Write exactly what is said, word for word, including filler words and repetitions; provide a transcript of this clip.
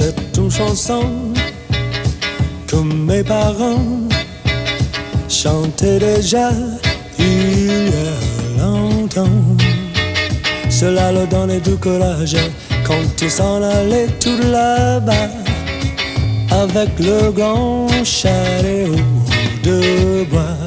cette une chanson que mes parents chantaient déjà il y a longtemps. Cela leur donnait du courage quand ils s'en allaient tout là-bas avec le grand chariot de bois.